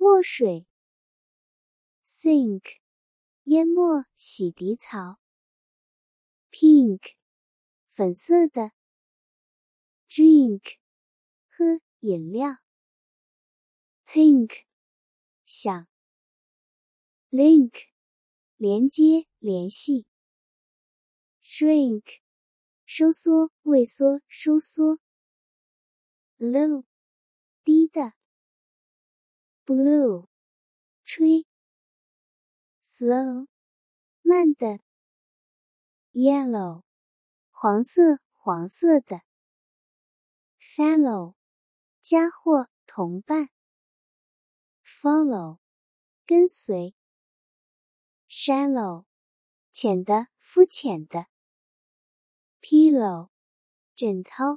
墨水 sink 淹没洗涤槽 pink 粉色的 drink 喝饮料 think 想 link 连接联系 shrink 收缩萎缩收缩 low 低的 blue 吹 slow 慢的 yellow 黄色黄色的 fellow 家伙同伴 follow 跟随 shallow 浅的肤浅的 pillow 枕头